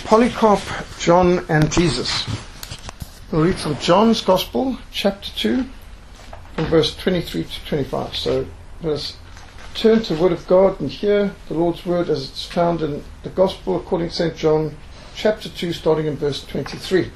Polycarp, John and Jesus. We'll read from John's Gospel, chapter 2, from verse 23 to 25. So let us turn to the Word of God and hear the Lord's Word as it's found in the Gospel according to St. John, chapter 2, starting in verse 23.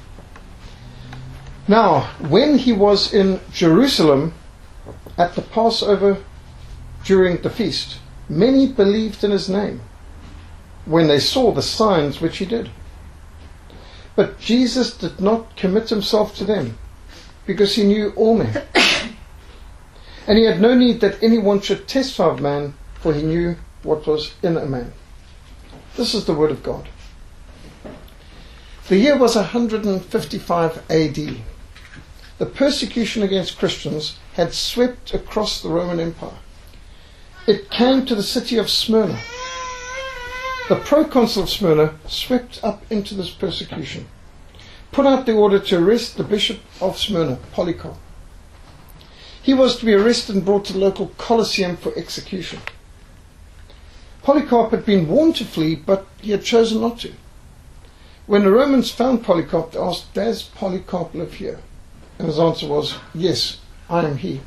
Now, when he was in Jerusalem at the Passover during the feast, many believed in his name when they saw the signs which he did. But Jesus did not commit himself to them, because he knew all men. And he had no need that anyone should testify of man, for he knew what was in a man. This is the word of God. The year was 155 AD. The persecution against Christians had swept across the Roman Empire. It came to the city of Smyrna. The proconsul of Smyrna swept up into this persecution, put out the order to arrest the bishop of Smyrna, Polycarp. He was to be arrested and brought to the local Colosseum for execution. Polycarp had been warned to flee, but he had chosen not to. When the Romans found Polycarp, they asked, "Does Polycarp live here?" And his answer was, "Yes, I am he."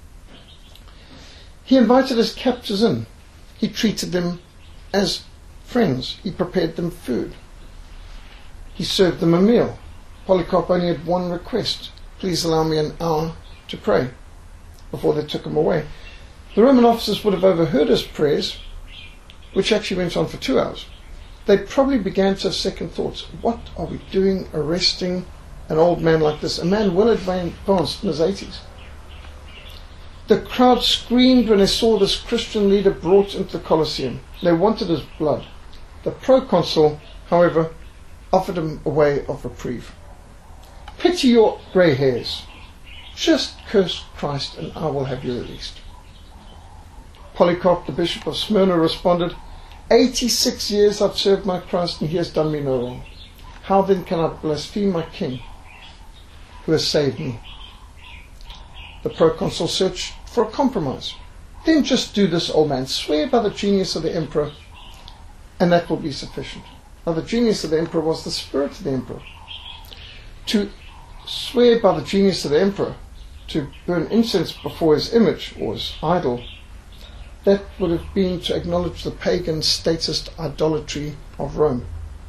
He invited his captors in. He treated them as friends. He prepared them food. He served them a meal. Polycarp only had one request: "Please allow me an hour to pray," before they took him away. The Roman officers would have overheard his prayers, which actually went on for 2 hours. They probably began to have second thoughts. What are we doing arresting an old man like this, a man well advanced in his 80s? The crowd screamed when they saw this Christian leader brought into the Colosseum. They wanted his blood. The proconsul, however, offered him a way of reprieve. "Pity your grey hairs. Just curse Christ and I will have you released." Polycarp, the bishop of Smyrna, responded, 86 years I've served my Christ and he has done me no wrong. How then can I blaspheme my king who has saved me?" The proconsul searched for a compromise. "Then just do this, old man. Swear by the genius of the emperor, and that will be sufficient." Now, the genius of the emperor was the spirit of the emperor. To swear by the genius of the emperor, to burn incense before his image or his idol, that would have been to acknowledge the pagan statist idolatry of Rome.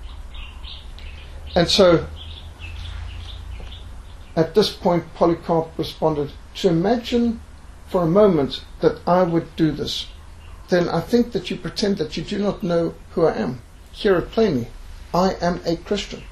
And so, at this point, Polycarp responded, "To imagine for a moment that I would do this, then I think that you pretend that you do not know who I am. Hear it plainly. I am a Christian."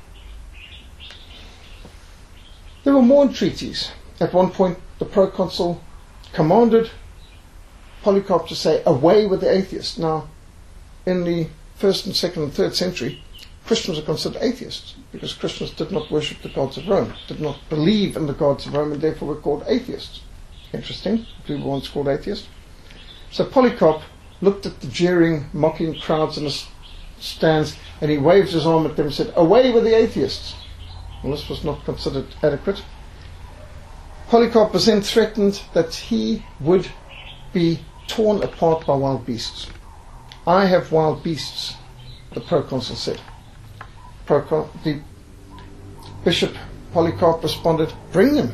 There were more entreaties. At one point, the proconsul commanded Polycarp to say, "Away with the atheists." Now, in the 1st and 2nd and 3rd century, Christians are considered atheists because Christians did not worship the gods of Rome, did not believe in the gods of Rome, and therefore were called atheists. Interesting, we were once called atheists. So Polycarp looked at the jeering, mocking crowds in the stands, and he waved his arm at them and said, "Away with the atheists." Well, this was not considered adequate. Polycarp was then threatened that he would be torn apart by wild beasts. "I have wild beasts," the proconsul said. The bishop Polycarp responded, "Bring them.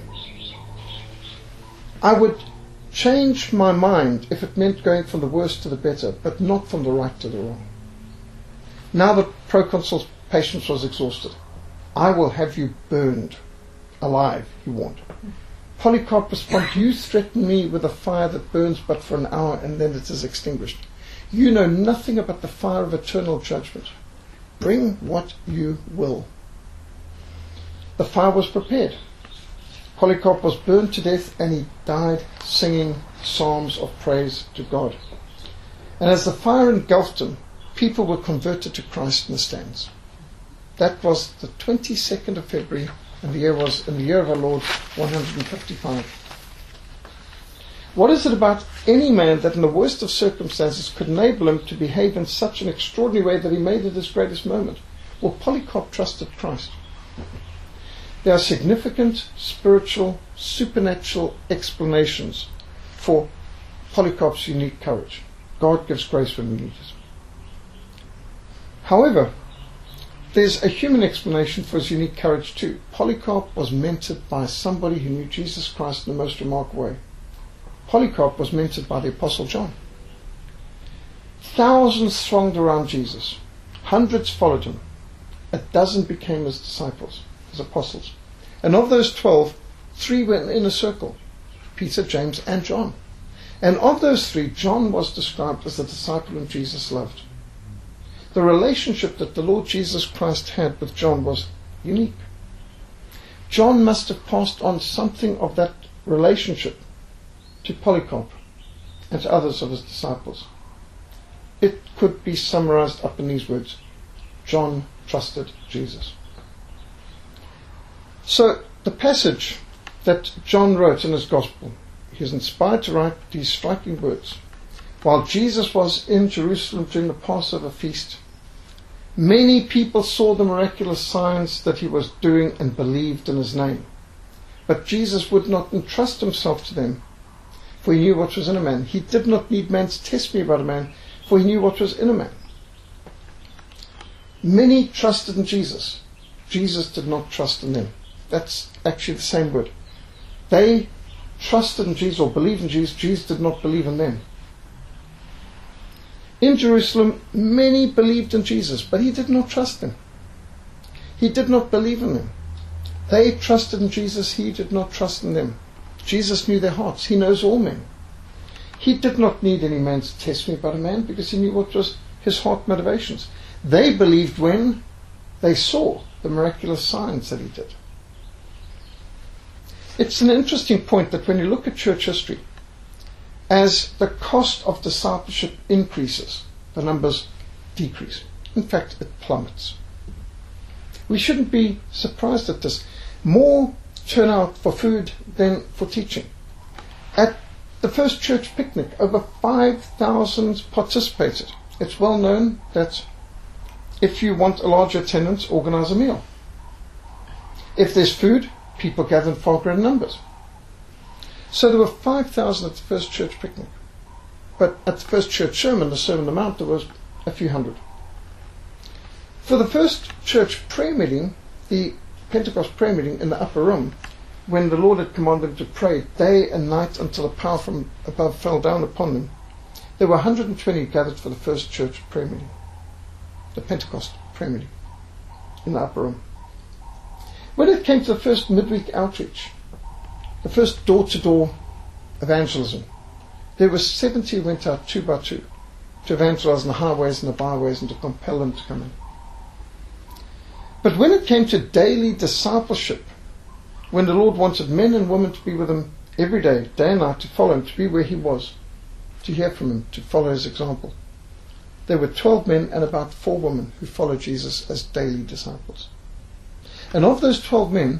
I would change my mind if it meant going from the worst to the better, but not from the right to the wrong." Now the proconsul's patience was exhausted. "I will have you burned alive," he warned. Polycarp responded, "You threaten me with a fire that burns but for an hour and then it is extinguished. You know nothing about the fire of eternal judgment. Bring what you will." The fire was prepared. Polycarp was burned to death and he died singing psalms of praise to God. And as the fire engulfed him, people were converted to Christ in the stands. That was the 22nd of February, and the year was, in the year of our Lord, 155. What is it about any man that in the worst of circumstances could enable him to behave in such an extraordinary way that he made it his greatest moment? Well, Polycarp trusted Christ. There are significant spiritual, supernatural explanations for Polycarp's unique courage. God gives grace when we need it. However, there's a human explanation for his unique courage too. Polycarp was mentored by somebody who knew Jesus Christ in the most remarkable way. Polycarp was mentored by the Apostle John. Thousands thronged around Jesus. Hundreds followed him. A dozen became his disciples, his apostles. And of those 12, 3 were in the inner circle: Peter, James, and John. And of those 3, John was described as the disciple whom Jesus loved. The relationship that the Lord Jesus Christ had with John was unique. John must have passed on something of that relationship to Polycarp and to others of his disciples. It could be summarized up in these words: John trusted Jesus. So the passage that John wrote in his gospel, he is inspired to write these striking words. While Jesus was in Jerusalem during the Passover feast, many people saw the miraculous signs that he was doing and believed in his name. But Jesus would not entrust himself to them, for he knew what was in a man. He did not need man to test me about a man, for he knew what was in a man. Many trusted in Jesus. Jesus did not trust in them. That's actually the same word. They trusted in Jesus or believed in Jesus. Jesus did not believe in them. In Jerusalem, many believed in Jesus, but he did not trust them. He did not believe in them. They trusted in Jesus. He did not trust in them. Jesus knew their hearts. He knows all men. He did not need any man to test me about a man, because he knew what was his heart motivations. They believed when they saw the miraculous signs that he did. It's an interesting point that when you look at church history, as the cost of discipleship increases, the numbers decrease. In fact, it plummets. We shouldn't be surprised at this. More turn out for food than for teaching. At the first church picnic, over 5,000 participated. It's well known that if you want a larger attendance, organize a meal. If there's food, people gather in far greater numbers. So there were 5,000 at the first church picnic. But at the first church sermon, the Sermon on the Mount, there was a few hundred. For the first church prayer meeting, the Pentecost prayer meeting in the upper room, when the Lord had commanded them to pray day and night until the power from above fell down upon them, there were 120 gathered for the first church prayer meeting, the Pentecost prayer meeting in the upper room. When it came to the first midweek outreach, the first door-to-door evangelism, there were 70 who went out 2 by 2 to evangelize in the highways and the byways and to compel them to come in. But when it came to daily discipleship, when the Lord wanted men and women to be with him every day, day and night, to follow him, to be where he was, to hear from him, to follow his example, there were 12 men and about 4 women who followed Jesus as daily disciples. And of those 12 men,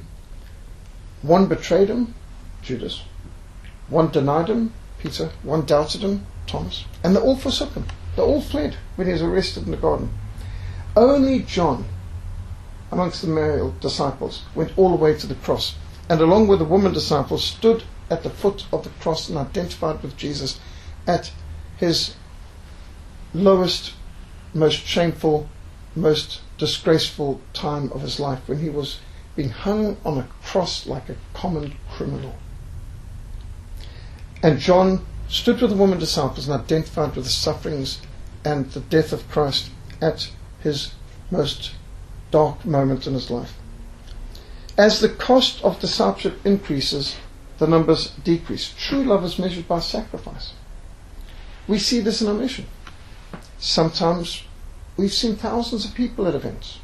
1 betrayed him, Judas, 1 denied him, Peter, 1 doubted him, Thomas, and they all forsook him. They all fled when he was arrested in the garden. Only John, amongst the male disciples, went all the way to the cross, and along with the woman disciples stood at the foot of the cross and identified with Jesus at his lowest, most shameful, most disgraceful time of his life, when he was being hung on a cross like a common criminal. And John stood with the woman disciples and identified with the sufferings and the death of Christ at his most dark moment in his life. As the cost of discipleship increases, the numbers decrease. True love is measured by sacrifice. We see this in our mission. Sometimes we've seen thousands of people at events.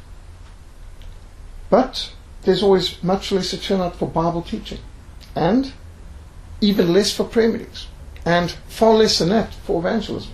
But there's always much less a turnout for Bible teaching, and even less for prayer meetings, and far less than that for evangelism,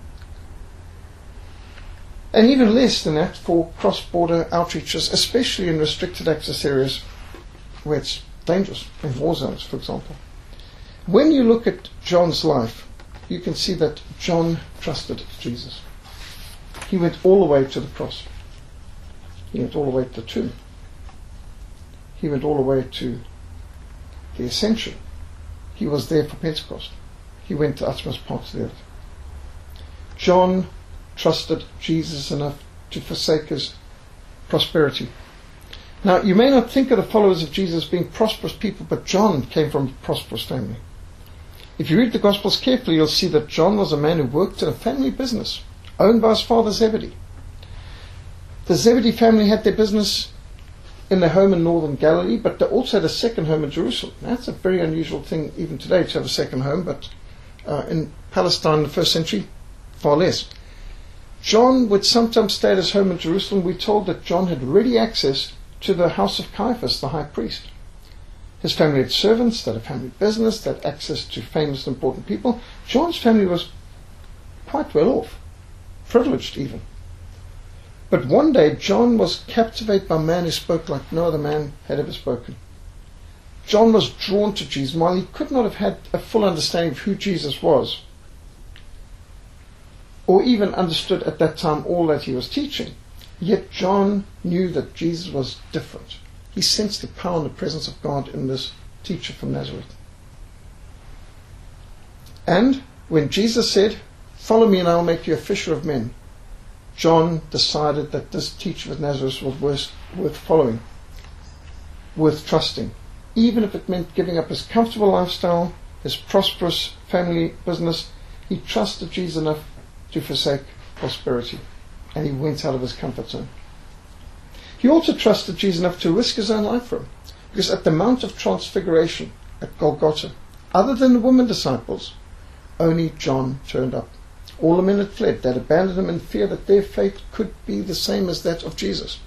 and even less than that for cross-border outreaches, especially in restricted access areas where it's dangerous, in war zones, for example. When you look at John's life, you can see that John trusted Jesus. He went all the way to the cross. He went all the way to the tomb. He went all the way to the ascension. He was there for Pentecost. He went to utmost parts of the earth. John trusted Jesus enough to forsake his prosperity. Now, you may not think of the followers of Jesus being prosperous people, but John came from a prosperous family. If you read the Gospels carefully, you'll see that John was a man who worked in a family business owned by his father Zebedee. The Zebedee family had their business in their home in northern Galilee, but they also had a second home in Jerusalem. That's a very unusual thing even today to have a second home, but in Palestine in the first century, far less. John would sometimes stay at his home in Jerusalem. We're told that John had ready access to the house of Caiaphas, the high priest. His family had servants, they had a family business, they had access to famous and important people. John's family was quite well off, privileged even. But one day John was captivated by a man who spoke like no other man had ever spoken. John was drawn to Jesus. While he could not have had a full understanding of who Jesus was, or even understood at that time all that he was teaching, yet John knew that Jesus was different. He sensed the power and the presence of God in this teacher from Nazareth. And when Jesus said, "Follow me and I will make you a fisher of men," John decided that this teacher of Nazareth was worth following, worth trusting, even if it meant giving up his comfortable lifestyle, his prosperous family business. He trusted Jesus enough to forsake prosperity, and he went out of his comfort zone. He also trusted Jesus enough to risk his own life for him, because at the Mount of Transfiguration at Golgotha, other than the women disciples, only John turned up. All the men had fled. They had abandoned him in fear that their fate could be the same as that of Jesus.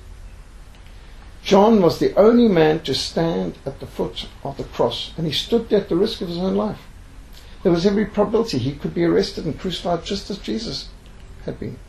John was the only man to stand at the foot of the cross, and he stood there at the risk of his own life. There was every probability he could be arrested and crucified just as Jesus had been.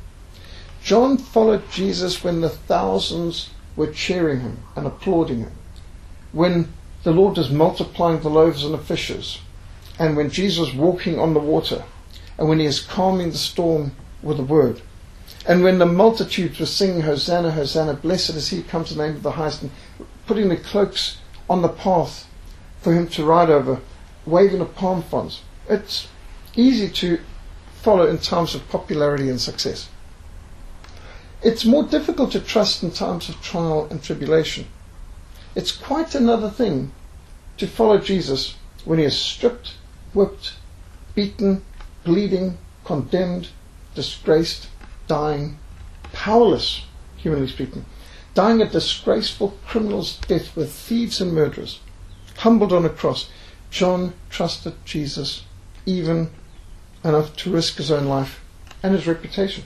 John followed Jesus when the thousands were cheering him and applauding him, when the Lord was multiplying the loaves and the fishes, and when Jesus was walking on the water, and when he is calming the storm with a word, and when the multitudes were singing, "Hosanna, Hosanna, blessed is he who comes in the name of the highest," and putting the cloaks on the path for him to ride over, waving the palm fronds. It's easy to follow in times of popularity and success. It's more difficult to trust in times of trial and tribulation. It's quite another thing to follow Jesus when he is stripped, whipped, beaten, bleeding, condemned, disgraced, dying, powerless, humanly speaking, dying a disgraceful criminal's death with thieves and murderers, humbled on a cross. John trusted Jesus even enough to risk his own life and his reputation.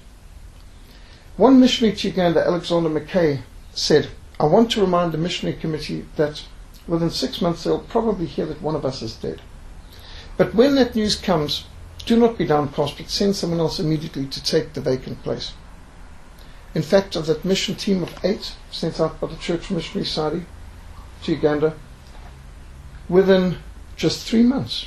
One missionary to Uganda, Alexander Mackay, said, "I want to remind the missionary committee that within 6 months they'll probably hear that one of us is dead. But when that news comes, do not be downcast, but send someone else immediately to take the vacant place." In fact, of that mission team of 8 sent out by the Church Missionary Society to Uganda, within just 3 months,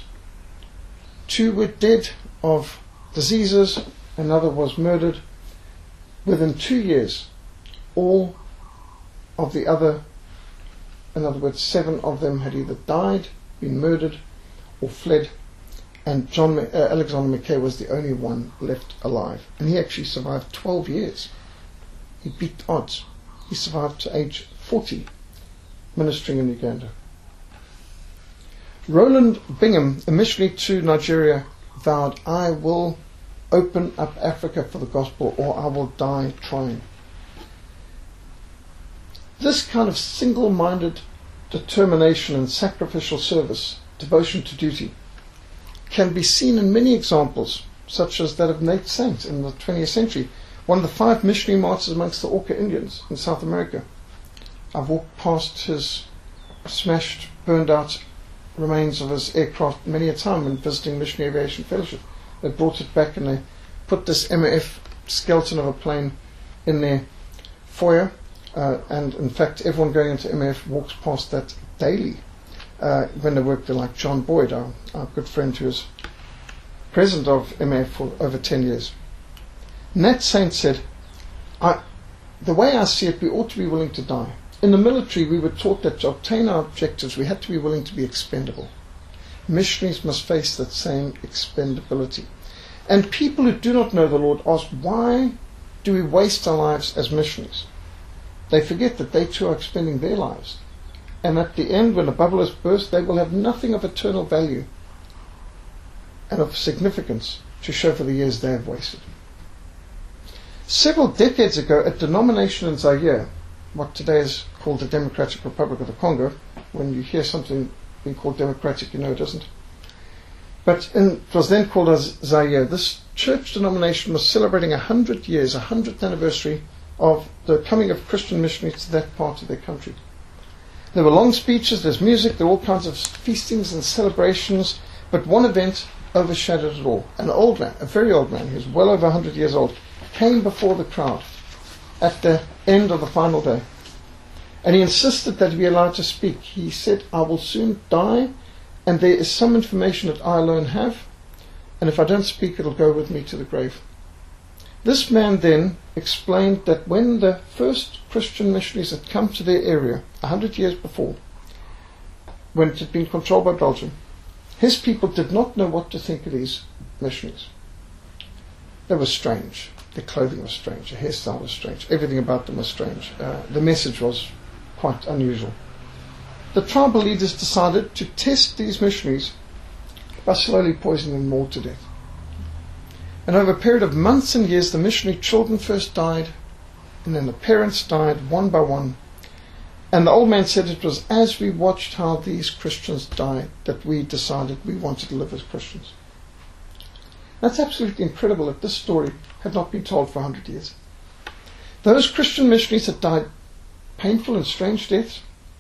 2 were dead of diseases, another was murdered. Within 2 years, all of the other, in other words, 7 of them had either died, been murdered, or fled, and Alexander Mackay was the only one left alive. And he actually survived 12 years. He beat odds. He survived to age 40, ministering in Uganda. Roland Bingham, a missionary to Nigeria, vowed, "I will open up Africa for the gospel, or I will die trying." This kind of single-minded determination and sacrificial service, devotion to duty, can be seen in many examples, such as that of Nate Saint in the 20th century, one of the 5 missionary martyrs amongst the Auca Indians in South America. I've walked past his smashed, burned out remains of his aircraft many a time when visiting Missionary Aviation Fellowship. They brought it back and they put this MAF skeleton of a plane in their foyer, and in fact everyone going into MAF walks past that daily when they work there, like John Boyd, our good friend who was president of MAF for over 10 years. Nat Saint said, "The way I see it, we ought to be willing to die. In the military, we were taught that to obtain our objectives, we had to be willing to be expendable. Missionaries must face that same expendability. And people who do not know the Lord ask, why do we waste our lives as missionaries? they forget that they too are expending their lives. And at the end, when the bubble is burst, they will have nothing of eternal value and of significance to show for the years they have wasted. Several decades ago, a denomination in Zaire, what today is called the Democratic Republic of the Congo, when you hear something being called democratic, you know it isn't. But it was then called as Zaire. This church denomination was celebrating 100 years, 100th anniversary of the coming of Christian missionaries to that part of their country. There were long speeches, there's music, there were all kinds of feastings and celebrations, but one event overshadowed it all. An old man, a very old man, he was well over 100 years old, came before the crowd at the end of the final day. And he insisted that he be allowed to speak. He said, I will soon die, and there is some information that I alone have, and if I don't speak, it'll go with me to the grave. This man then explained that when the first Christian missionaries had come to their area 100 years before, when it had been controlled by Belgium, his people did not know what to think of these missionaries. They were strange. Their clothing was strange. Their hairstyle was strange. Everything about them was strange. The message was quite unusual. The tribal leaders decided to test these missionaries by slowly poisoning them all to death. And over a period of months and years, the missionary children first died, and then the parents died one by one. And the old man said it was as we watched how these Christians died that we decided we wanted to live as Christians. That's absolutely incredible that this story had not been told for 100 years. Those Christian missionaries had died painful and strange deaths.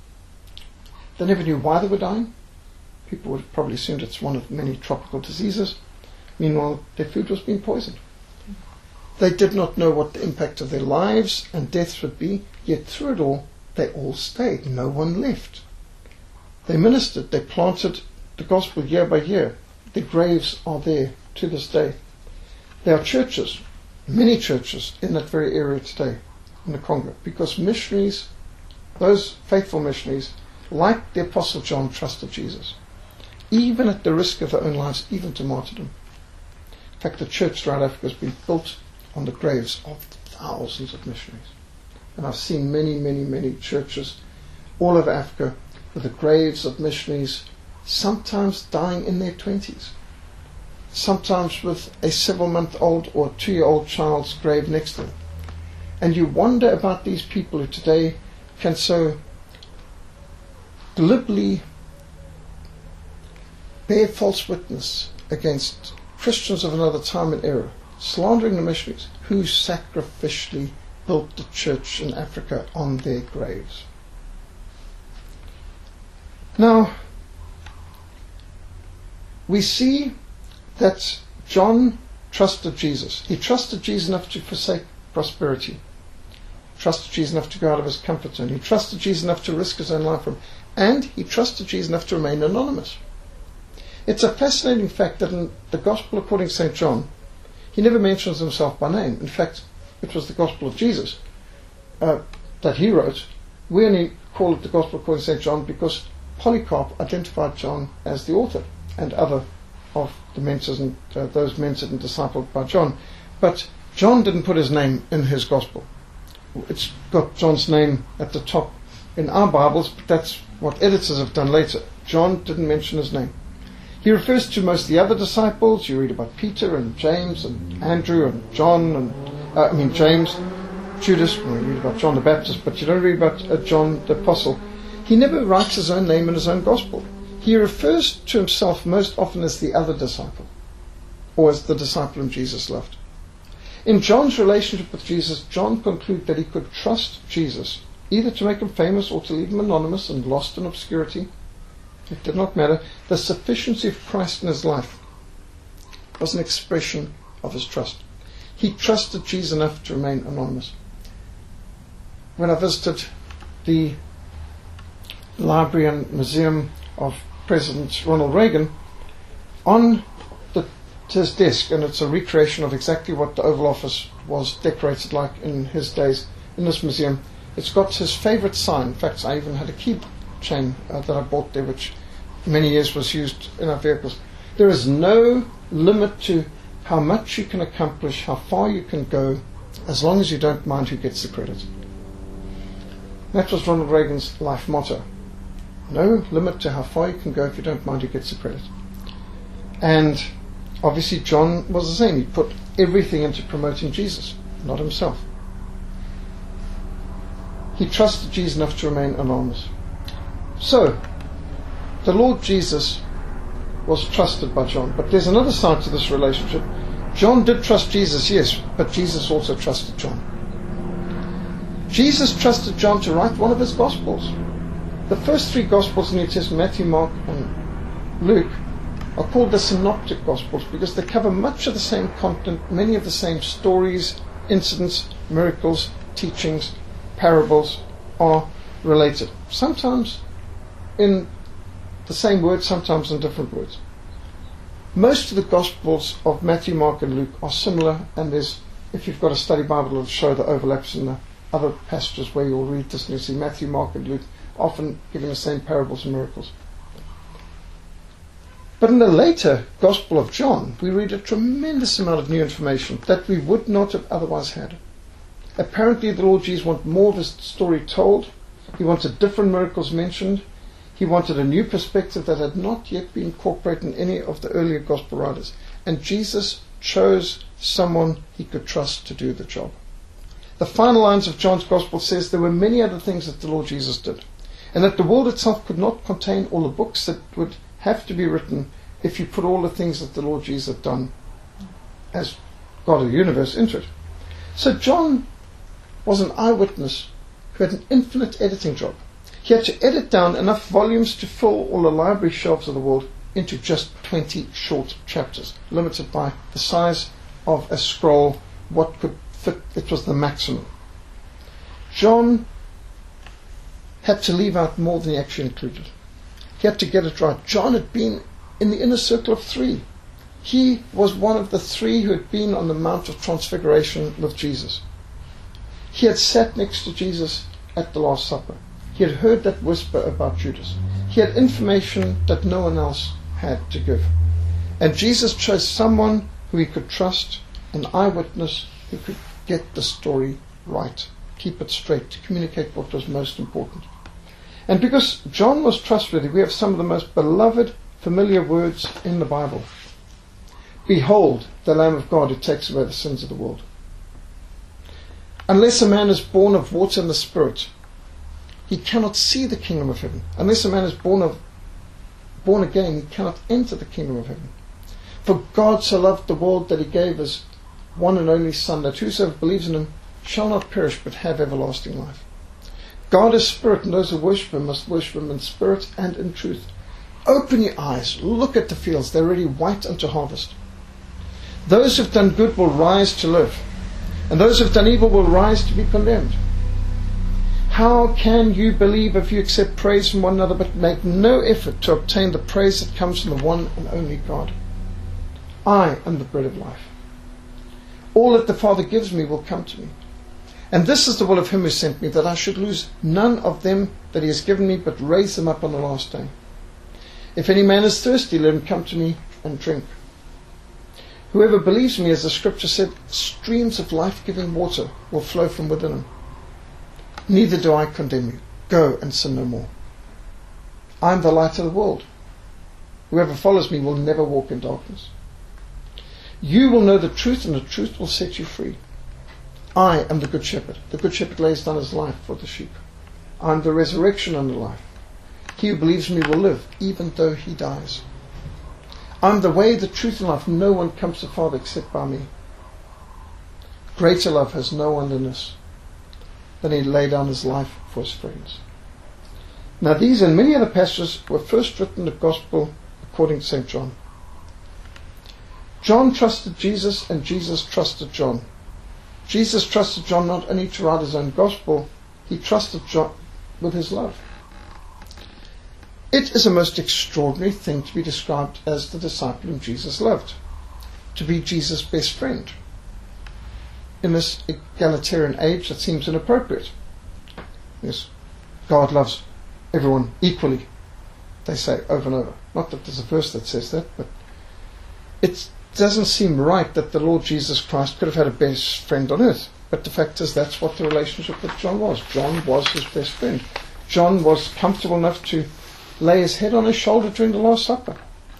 They never knew why they were dying. People would have probably assumed it's one of many tropical diseases. Meanwhile, their food was being poisoned. They did not know what the impact of their lives and deaths would be, yet through it all, they all stayed. No one left. They ministered. They planted the gospel year by year. Their graves are there to this day. There are churches, many churches, in that very area today, in the Congo, because missionaries, those faithful missionaries, like the Apostle John, trusted Jesus, even at the risk of their own lives, even to martyrdom. In fact, the church throughout Africa has been built on the graves of thousands of missionaries. And I've seen many, many, many churches all over Africa with the graves of missionaries, sometimes dying in their 20s, sometimes with a several-month-old or 2-year-old child's grave next to them. And you wonder about these people who today can so glibly bear false witness against Christians of another time and era, slandering the missionaries who sacrificially built the church in Africa on their graves. Now, we see that John trusted Jesus. He trusted Jesus enough to forsake prosperity. Trusted Jesus enough to go out of his comfort zone. He trusted Jesus enough to risk his own life for him. And he trusted Jesus enough to remain anonymous. It's a fascinating fact that in the Gospel according to St. John, he never mentions himself by name. In fact, it was the Gospel of Jesus that he wrote. We only call it the Gospel according to St. John because Polycarp identified John as the author and other of the mentors and those mentored and discipled by John. But John didn't put his name in his Gospel. It's got John's name at the top in our Bibles, but that's what editors have done later. John didn't mention his name. He refers to most of the other disciples. You read about Peter and James and Andrew and John and James, Judas. Well, you read about John the Baptist, but you don't read about John the Apostle. He never writes his own name in his own Gospel. He refers to himself most often as the other disciple, or as the disciple whom Jesus loved. In John's relationship with Jesus, John concluded that he could trust Jesus, either to make him famous or to leave him anonymous and lost in obscurity. It did not matter. The sufficiency of Christ in his life was an expression of his trust. He trusted Jesus enough to remain anonymous. When I visited the Library and Museum of President Ronald Reagan, on his desk, and it's a recreation of exactly what the Oval Office was decorated like in his days in this museum, it's got his favourite sign. In fact, I even had a keychain that I bought there, which many years was used in our vehicles. There is no limit to how much you can accomplish, how far you can go, as long as you don't mind who gets the credit. That was Ronald Reagan's life motto. No limit to how far you can go. If you don't mind, who gets the credit. And obviously John was the same. He put everything into promoting Jesus, not himself. He trusted Jesus enough to remain anonymous. So, the Lord Jesus was trusted by John. But there's another side to this relationship. John did trust Jesus, yes, but Jesus also trusted John. Jesus trusted John to write one of his Gospels. The first three Gospels in the New Testament, Matthew, Mark, and Luke, are called the Synoptic Gospels because they cover much of the same content, many of the same stories, incidents, miracles, teachings, parables are related. Sometimes in the same words, sometimes in different words. Most of the Gospels of Matthew, Mark, and Luke are similar, and there's, if you've got a study Bible, it'll show the overlaps in the other passages where you'll read this and you'll see Matthew, Mark, and Luke often giving the same parables and miracles. But in the later Gospel of John, we read a tremendous amount of new information that we would not have otherwise had. Apparently the Lord Jesus wanted more of his story told. He wanted different miracles mentioned. He wanted a new perspective that had not yet been incorporated in any of the earlier Gospel writers. And Jesus chose someone he could trust to do the job. The final lines of John's Gospel says there were many other things that the Lord Jesus did, and that the world itself could not contain all the books that would have to be written if you put all the things that the Lord Jesus had done as God of the universe into it. So John was an eyewitness who had an infinite editing job. He had to edit down enough volumes to fill all the library shelves of the world into just 20 short chapters, limited by the size of a scroll, what could fit. It was the maximum. John had to leave out more than he actually included. He had to get it right. John had been in the inner circle of three. He was one of the three who had been on the Mount of Transfiguration with Jesus. He had sat next to Jesus at the Last Supper. He had heard that whisper about Judas. He had information that no one else had to give. And Jesus chose someone who he could trust, an eyewitness who could get the story right, keep it straight, to communicate what was most important. And because John was trustworthy, we have some of the most beloved, familiar words in the Bible. Behold, the Lamb of God who takes away the sins of the world. Unless a man is born of water and the Spirit, he cannot see the kingdom of heaven. Unless a man is born again, he cannot enter the kingdom of heaven. For God so loved the world that he gave his one and only Son, that whosoever believes in him shall not perish but have everlasting life. God is spirit, and those who worship him must worship him in spirit and in truth. Open your eyes, look at the fields, they're already white unto harvest. Those who have done good will rise to live, and those who have done evil will rise to be condemned. How can you believe if you accept praise from one another but make no effort to obtain the praise that comes from the one and only God? I am the bread of life. All that the Father gives me will come to me. And this is the will of him who sent me, that I should lose none of them that he has given me, but raise them up on the last day. If any man is thirsty, let him come to me and drink. Whoever believes me, as the scripture said, streams of life-giving water will flow from within him. Neither do I condemn you. Go and sin no more. I am the light of the world. Whoever follows me will never walk in darkness. You will know the truth, and the truth will set you free. I am the good shepherd. The good shepherd lays down his life for the sheep. I am the resurrection and the life. He who believes in me will live, even though he dies. I am the way, the truth, and life. No one comes to the Father except by me. Greater love has no one than this, than he laid down his life for his friends. Now these and many other passages were first written in the Gospel according to St. John. John trusted Jesus, and Jesus trusted John. Jesus trusted John not only to write his own Gospel, he trusted John with his love. It is a most extraordinary thing to be described as the disciple whom Jesus loved, to be Jesus' best friend. In this egalitarian age, that seems inappropriate. Yes, God loves everyone equally, they say over and over. Not that there's a verse that says that, but it doesn't seem right that the Lord Jesus Christ could have had a best friend on earth. But the fact is, that's what the relationship with John was. John was his best friend. John was comfortable enough to lay his head on his shoulder during the Last Supper.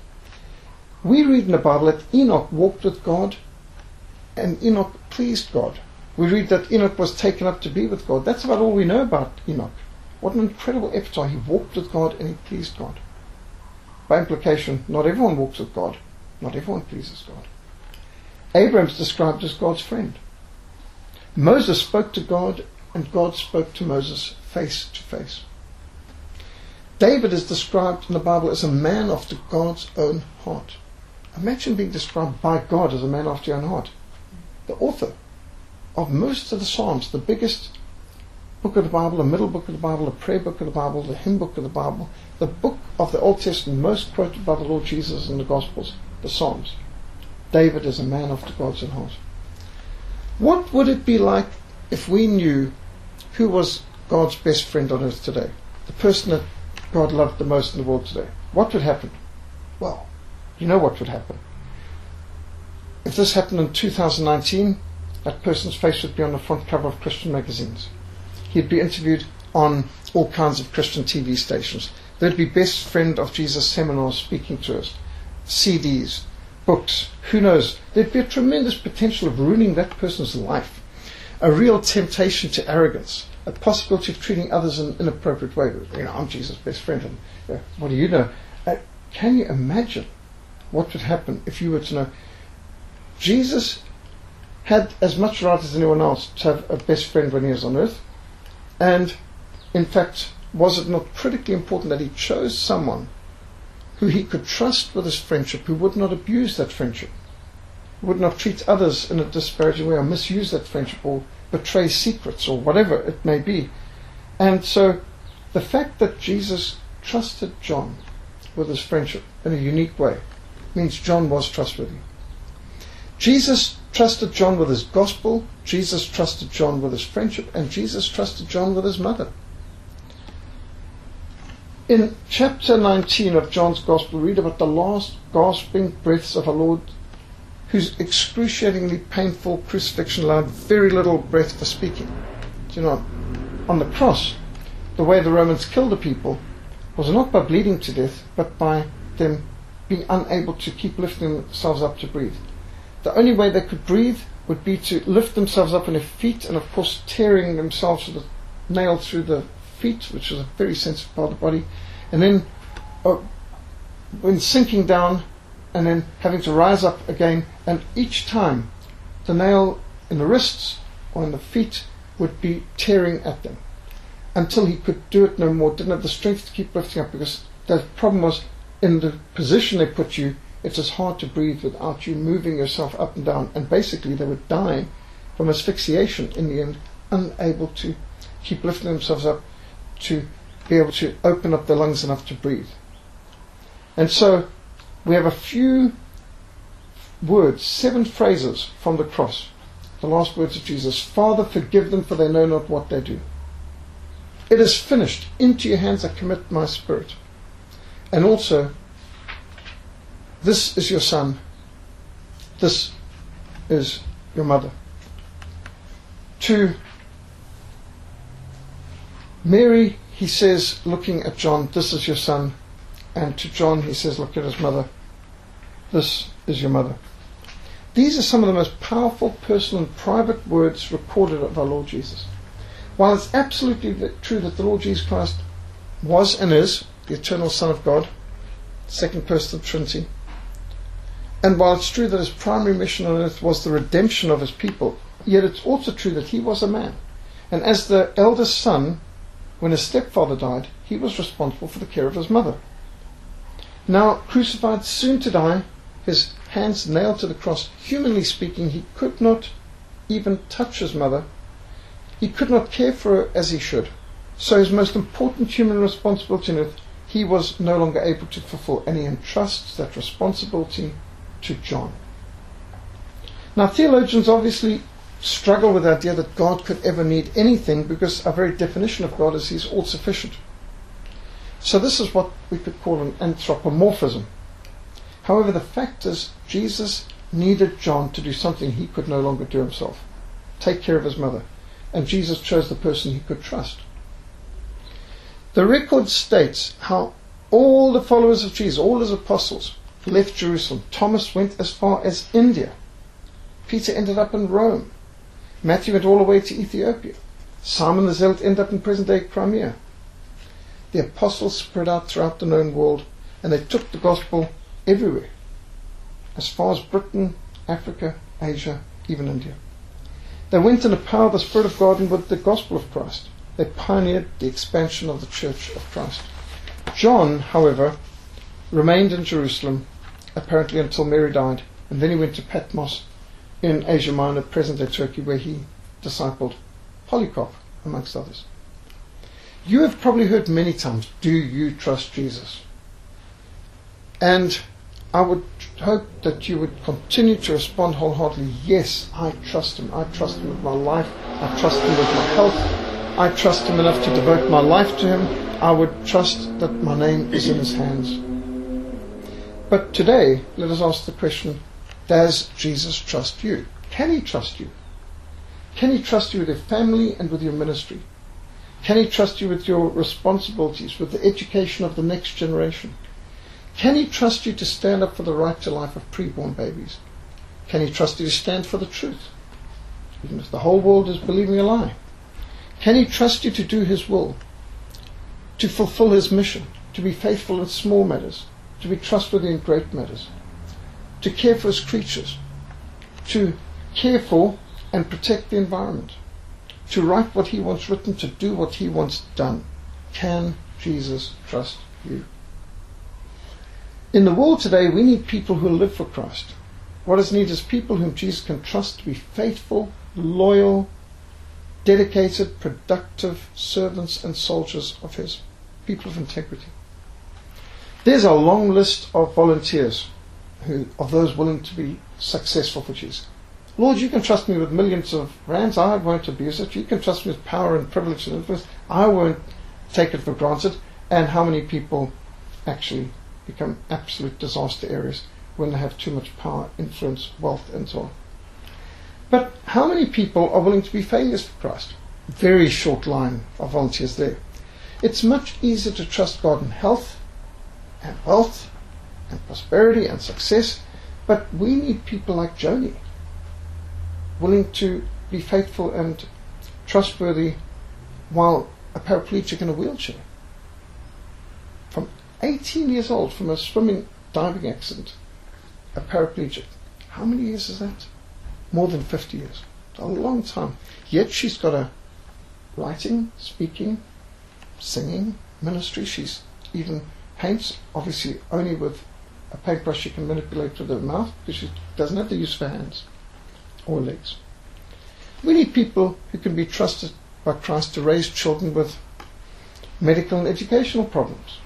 We read in the Bible that Enoch walked with God and Enoch pleased God. We read that Enoch was taken up to be with God. That's about all we know about Enoch. What an incredible epitaph. He walked with God and he pleased God. By implication, not everyone walks with God. Not everyone pleases God. Abraham's described as God's friend. Moses spoke to God and God spoke to Moses face to face. David is described in the Bible as a man after God's own heart. Imagine being described by God as a man after your own heart. The author of most of the Psalms, the biggest book of the Bible, the middle book of the Bible, the prayer book of the Bible, the hymn book of the Bible, the book of the Old Testament most quoted by the Lord Jesus in the Gospels, the Psalms. David is a man after God's own heart. What would it be like if we knew who was God's best friend on earth today? The person that God loved the most in the world today. What would happen? Well, you know what would happen. If this happened in 2019, that person's face would be on the front cover of Christian magazines. He'd be interviewed on all kinds of Christian TV stations. There'd be best friend of Jesus seminars speaking to us, CDs, books, who knows. There'd be a tremendous potential of ruining that person's life, a real temptation to arrogance, a possibility of treating others in an inappropriate way. I'm Jesus' best friend, and what do you know? Can you imagine what would happen if you were to know Jesus had as much right as anyone else to have a best friend when he was on earth? And in fact, was it not critically important that he chose someone who he could trust with his friendship, who would not abuse that friendship, who would not treat others in a disparaging way or misuse that friendship or betray secrets or whatever it may be? And so the fact that Jesus trusted John with his friendship in a unique way means John was trustworthy. Jesus trusted John with his gospel, Jesus trusted John with his friendship, and Jesus trusted John with his mother. In chapter 19 of John's gospel, we read about the last gasping breaths of our Lord, whose excruciatingly painful crucifixion allowed very little breath for speaking. Do you know, on the cross, the way the Romans killed the people was not by bleeding to death, but by them being unable to keep lifting themselves up to breathe. The only way they could breathe would be to lift themselves up on their feet, and of course tearing themselves with a nail through the feet, which was a very sensitive part of the body, and then when sinking down and then having to rise up again, and each time the nail in the wrists or in the feet would be tearing at them until he could do it no more, didn't have the strength to keep lifting up, because the problem was in the position they put you, it is hard to breathe without you moving yourself up and down, and basically they would die from asphyxiation in the end, unable to keep lifting themselves up to be able to open up their lungs enough to breathe. And so we have a few words, 7 phrases from the cross, the last words of Jesus. Father, forgive them, for they know not what they do. It is finished. Into your hands I commit my spirit. And also, this is your son, this is your mother. To Mary, he says, looking at John, this is your son. And to John, he says, look at his mother, this is your mother. These are some of the most powerful, personal and private words recorded of our Lord Jesus. While it's absolutely true that the Lord Jesus Christ was and is the eternal Son of God, second person of the Trinity, and while it's true that his primary mission on earth was the redemption of his people, yet it's also true that he was a man. And as the eldest son, when his stepfather died, he was responsible for the care of his mother. Now crucified, soon to die, his hands nailed to the cross, humanly speaking, he could not even touch his mother. He could not care for her as he should. So his most important human responsibility on earth, he was no longer able to fulfill, and he entrusts that responsibility to John. Now theologians obviously struggle with the idea that God could ever need anything, because our very definition of God is he's all-sufficient. So this is what we could call an anthropomorphism. However, the fact is, Jesus needed John to do something he could no longer do himself. take care of his mother. And Jesus chose the person he could trust. The record states how all the followers of Jesus, all his apostles, left Jerusalem. Thomas went as far as India. Peter ended up in Rome. Matthew went all the way to Ethiopia. Simon the Zealot ended up in present-day Crimea. The apostles spread out throughout the known world, and they took the gospel everywhere, as far as Britain, Africa, Asia, even India. They went in the power of the Spirit of God and with the gospel of Christ. They pioneered the expansion of the Church of Christ. John, however, remained in Jerusalem, apparently until Mary died, and then he went to Patmos in Asia Minor, present-day Turkey, where he discipled Polycarp, amongst others. You have probably heard many times, do you trust Jesus? And I would hope that you would continue to respond wholeheartedly, yes, I trust him. I trust him with my life. I trust him with my health. I trust him enough to devote my life to him. I would trust that my name is in his hands. But today, let us ask the question, does Jesus trust you? Can he trust you? Can he trust you with your family and with your ministry? Can he trust you with your responsibilities, with the education of the next generation? Can he trust you to stand up for the right to life of preborn babies? Can he trust you to stand for the truth, even if the whole world is believing a lie? Can he trust you to do his will, to fulfill his mission, to be faithful in small matters, to be trustworthy in great matters, to care for his creatures, to care for and protect the environment, to write what he wants written, to do what he wants done? Can Jesus trust you? In the world today, we need people who live for Christ. What is needed is people whom Jesus can trust to be faithful, loyal, dedicated, productive servants and soldiers of his, people of integrity. There's a long list of volunteers, of those willing to be successful for Jesus. Lord, you can trust me with millions of rands. I won't abuse it. You can trust me with power and privilege and influence. I won't take it for granted. And how many people actually become absolute disaster areas when they have too much power, influence, wealth, and so on. But how many people are willing to be failures for Christ? Very short line of volunteers there. It's much easier to trust God in health and wealth and prosperity and success, but we need people like Joni, willing to be faithful and trustworthy while a paraplegic in a wheelchair. From 18 years old, from a swimming diving accident, a paraplegic. How many years is that? More than 50 years. A long time. Yet she's got a writing, speaking, singing ministry. She's even paints, obviously only with a paintbrush she can manipulate with her mouth, because she doesn't have the use for hands or legs. We need people who can be trusted by Christ to raise children with medical and educational problems.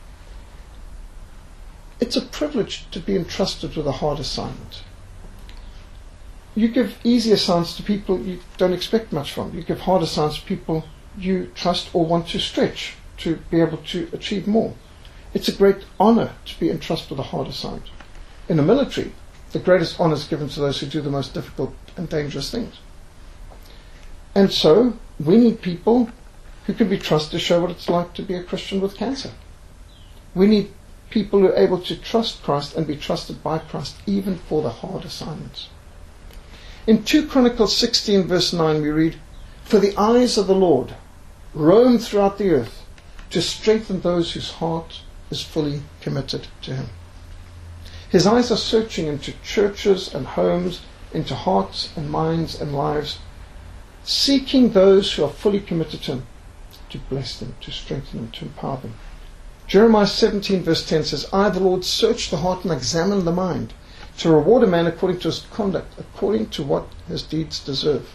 It's a privilege to be entrusted with a hard assignment. You give easy assignments to people you don't expect much from. You give hard assignments to people you trust or want to stretch to be able to achieve more. It's a great honor to be entrusted with a hard assignment. In the military, the greatest honor is given to those who do the most difficult and dangerous things. And so, we need people who can be trusted to show what it's like to be a Christian with cancer. We need people who are able to trust Christ and be trusted by Christ even for the hard assignments. In 2 Chronicles 16 verse 9 we read, "For the eyes of the Lord roam throughout the earth to strengthen those whose heart is fully committed to him." His eyes are searching into churches and homes, into hearts and minds and lives, seeking those who are fully committed to him, to bless them, to strengthen them, to empower them. Jeremiah 17 verse 10 says, "I, the Lord, search the heart and examine the mind, to reward a man according to his conduct, according to what his deeds deserve."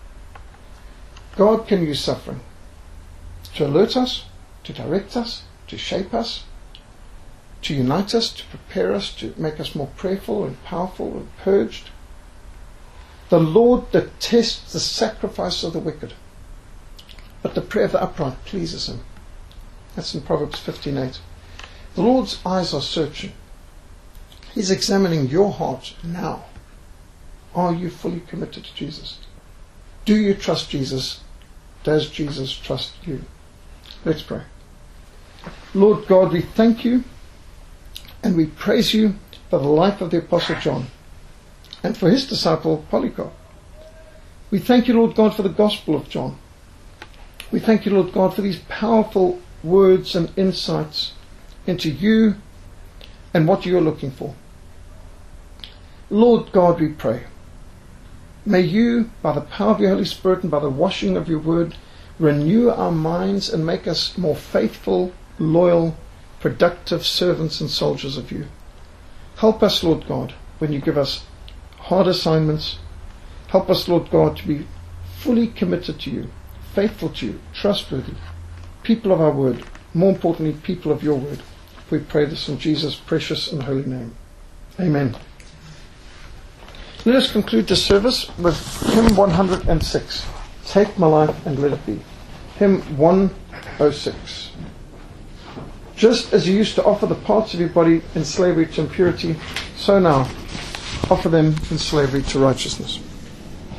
God can use suffering to alert us, to direct us, to shape us, to unite us, to prepare us, to make us more prayerful and powerful and purged. The Lord detests the sacrifice of the wicked, but the prayer of the upright pleases him. That's in Proverbs 15:8. The Lord's eyes are searching. He's examining your heart now. Are you fully committed to Jesus? Do you trust Jesus? Does Jesus trust you? Let's pray. Lord God, we thank you and we praise you for the life of the Apostle John and for his disciple Polycarp. We thank you, Lord God, for the Gospel of John. We thank you, Lord God, for these powerful words and insights into you and what you are looking for. Lord God, we pray, may you, by the power of your Holy Spirit and by the washing of your word, renew our minds and make us more faithful, loyal, productive servants and soldiers of you. Help us, Lord God, when you give us hard assignments. Help us, Lord God, to be fully committed to you, faithful to you, trustworthy, people of our word, more importantly, people of your word. We pray this in Jesus' precious and holy name. Amen. Let us conclude this service with hymn 106, Take My Life and Let It Be. Hymn 106. Just as you used to offer the parts of your body in slavery to impurity, so now offer them in slavery to righteousness.